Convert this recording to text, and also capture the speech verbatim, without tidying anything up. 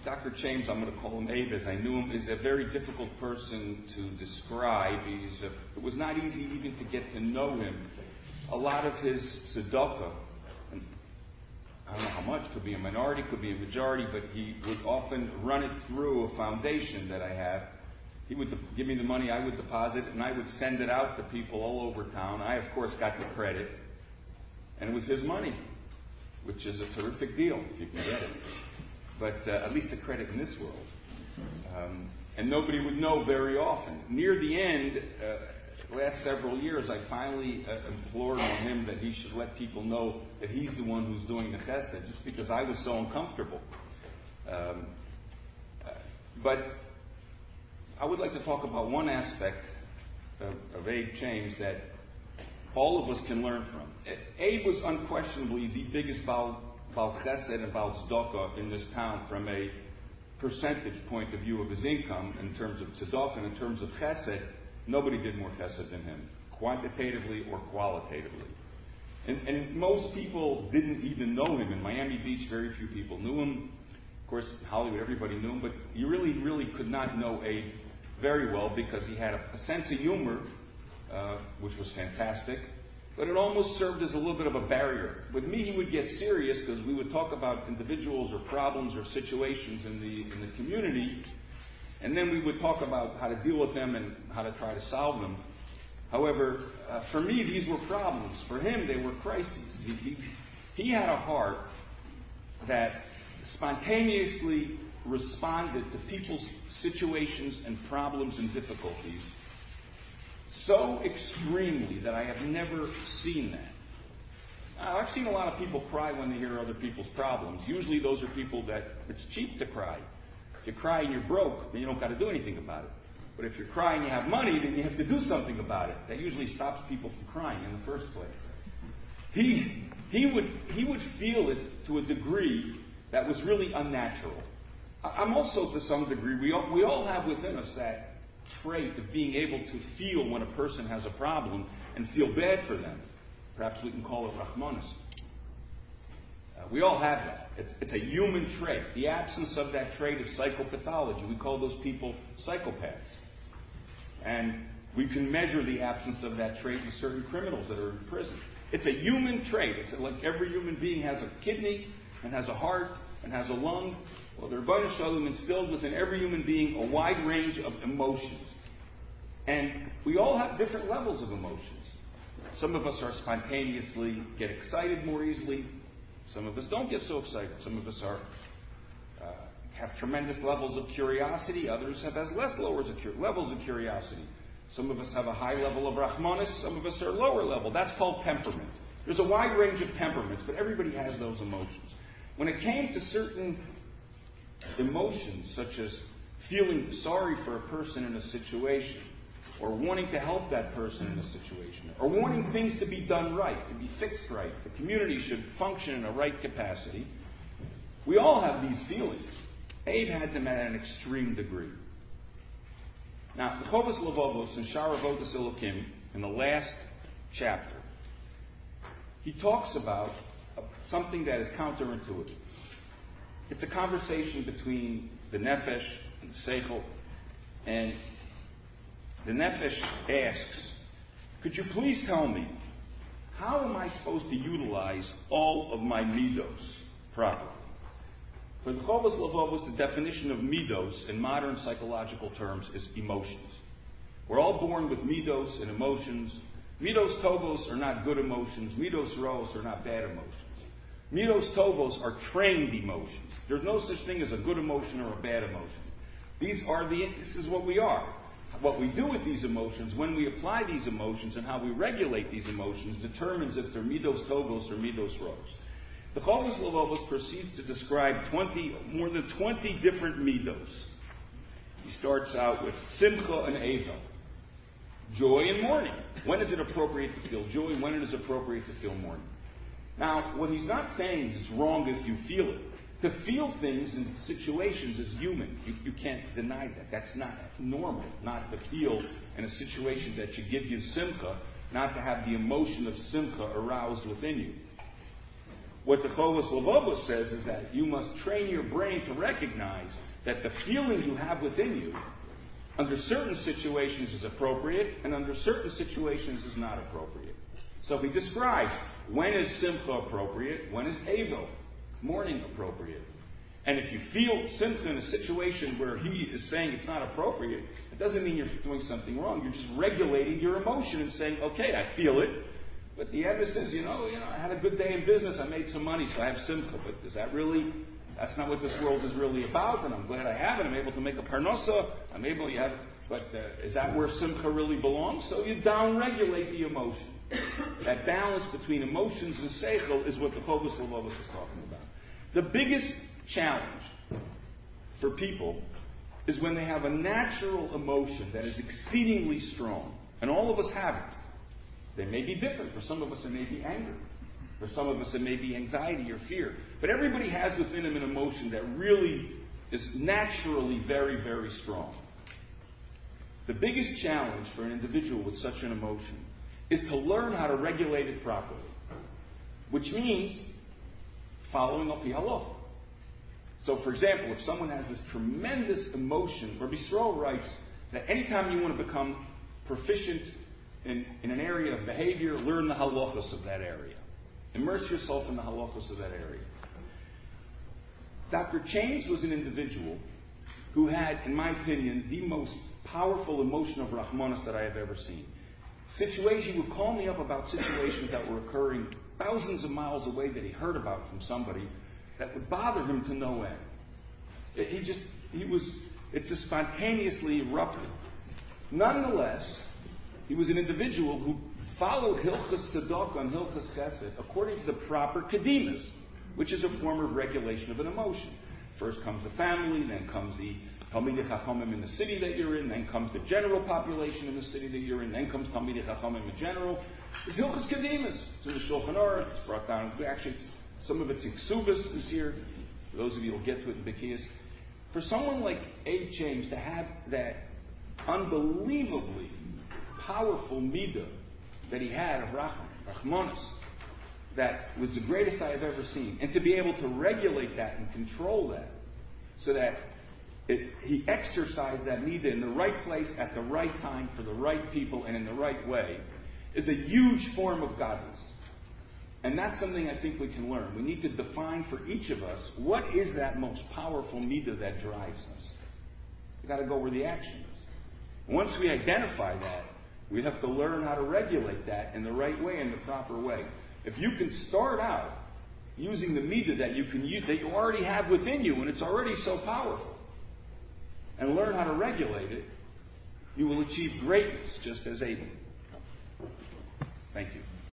Doctor James, I'm going to call him Abe as I knew him, is a very difficult person to describe. He's a, it was not easy even to get to know him. A lot of his tzedakah, and I don't know how much, could be a minority, could be a majority, but he would often run it through a foundation that I have. He would de- give me the money, I would deposit, and I would send it out to people all over town. I, of course, got the credit, and it was his money, which is a terrific deal if you can get it. But uh, at least the credit in this world. Um, and nobody would know very often. Near the end, uh, last several years, I finally uh, implored on him that he should let people know that he's the one who's doing the chesed, just because I was so uncomfortable. Um, uh, but I would like to talk about one aspect of, of Abe James that all of us can learn from. Abe was unquestionably the biggest Baal Baal Chesed and Baal Tzedakah in this town from a percentage point of view of his income in terms of tzedakah and in terms of chesed. Nobody did more chesed than him, quantitatively or qualitatively. And, and most people didn't even know him. In Miami Beach, very few people knew him. Of course, in Hollywood, everybody knew him, but you really, really could not know Abe very well because he had a, a sense of humor, uh, which was fantastic. But it almost served as a little bit of a barrier. With me, he would get serious because we would talk about individuals or problems or situations in the in the community, and then we would talk about how to deal with them and how to try to solve them. However, uh, for me, these were problems. For him, they were crises. He, he, he had a heart that spontaneously responded to people's situations and problems and difficulties so extremely that I have never seen that. Now, I've seen a lot of people cry when they hear other people's problems. Usually those are people that it's cheap to cry. If you cry and you're broke, then you don't got to do anything about it. But if you're crying and you have money, then you have to do something about it. That usually stops people from crying in the first place. He, he, would, he would feel it to a degree that was really unnatural. I'm also, to some degree, we all, we all have within us that trait of being able to feel when a person has a problem and feel bad for them. Perhaps we can call it Rahmanis. Uh, we all have that. It's, it's a human trait. The absence of that trait is psychopathology. We call those people psychopaths. And we can measure the absence of that trait in certain criminals that are in prison. It's a human trait. It's like every human being has a kidney and has a heart and has a lung. Well, the Rebbeinu Shalom instilled within every human being a wide range of emotions. And we all have different levels of emotions. Some of us are spontaneously get excited more easily. Some of us don't get so excited. Some of us are uh, have tremendous levels of curiosity. Others have as less levels of, levels of curiosity. Some of us have a high level of Rahmanis. Some of us are lower level. That's called temperament. There's a wide range of temperaments, but everybody has those emotions. When it came to certain emotions, such as feeling sorry for a person in a situation, or wanting to help that person in a situation, or wanting things to be done right, to be fixed right, the community should function in a right capacity, we all have these feelings. Abe had them at an extreme degree. Now, the Chovos Levovos in Sha'ar Avodas Elokim, in the last chapter, he talks about something that is counterintuitive. It's a conversation between the Nefesh and the Seichel, and the Nefesh asks, could you please tell me, how am I supposed to utilize all of my midos properly? For the Chovos Levovos, the definition of midos in modern psychological terms is emotions. We're all born with midos and emotions. Midos tovos are not good emotions. Midos roos are not bad emotions. Midos tovos are trained emotions. There's no such thing as a good emotion or a bad emotion. These are the. This is what we are. What we do with these emotions, when we apply these emotions, and how we regulate these emotions, determines if they're midos tovos or midos roos. The Chovos Levovos proceeds to describe twenty, more than twenty different midos. He starts out with simcha and eva, joy and mourning. When is it appropriate to feel joy? When it is appropriate to feel mourning? Now, what he's not saying is it's wrong if you feel it. To feel things in situations is human. You, you can't deny that. That's not normal, not to feel in a situation that should give you simcha, not to have the emotion of simcha aroused within you. What the Chovos Levovos says is that you must train your brain to recognize that the feeling you have within you, under certain situations is appropriate, and under certain situations is not appropriate. So he describes when is simcha appropriate, when is evel, mourning, appropriate. And if you feel simcha in a situation where he is saying it's not appropriate, it doesn't mean you're doing something wrong. You're just regulating your emotion and saying, okay, I feel it. But the Rebbe says, you know, you know, I had a good day in business, I made some money, so I have simcha. But is that really, that's not what this world is really about, and I'm glad I have it. I'm able to make a parnosa. I'm able to have, but uh, is that where simcha really belongs? So you down-regulate the emotion. That balance between emotions and seichel is what the Chovos Levovos is talking about. The biggest challenge for people is when they have a natural emotion that is exceedingly strong, and all of us have it. They may be different. For some of us it may be anger. For some of us it may be anxiety or fear. But everybody has within them an emotion that really is naturally very, very strong. The biggest challenge for an individual with such an emotion is to learn how to regulate it properly. Which means following up the halacha. So, for example, if someone has this tremendous emotion, Rabbi Yisrael writes that anytime you want to become proficient in, in an area of behavior, learn the halachos of that area. Immerse yourself in the halachos of that area. Doctor Chains was an individual who had, in my opinion, the most powerful emotion of Rahmanas that I have ever seen. Situation, he would call me up about situations that were occurring thousands of miles away that he heard about from somebody that would bother him to no end. It, he just, he was, it just spontaneously erupted. Nonetheless, he was an individual who followed Hilchas Tzedakah and Hilchas Chesed according to the proper kedimas, which is a form of regulation of an emotion. First comes the family, then comes the Talmidei Chachamim in the city that you're in, then comes the general population in the city that you're in, then comes Talmidei Chachamim in general. It's Hilchas Kedimas. It's in the Shulchan Aruch. It's brought down. Actually, it's, some of it's in Ksubas this year. For those of you who will get to it in Bekias. For someone like Abe James to have that unbelievably powerful midah that he had of Rachman, Rachmanis, that was the greatest I have ever seen, and to be able to regulate that and control that, so that it, he exercised that midah in the right place at the right time for the right people and in the right way, is a huge form of godliness. And that's something I think we can learn. We need to define for each of us what is that most powerful midah that drives us. We've got to go where the action is. And once we identify that, we have to learn how to regulate that in the right way, in the proper way. If you can start out using the midah that you can use, that you already have within you, and it's already so powerful, and learn how to regulate it, you will achieve greatness just as Abel. Thank you.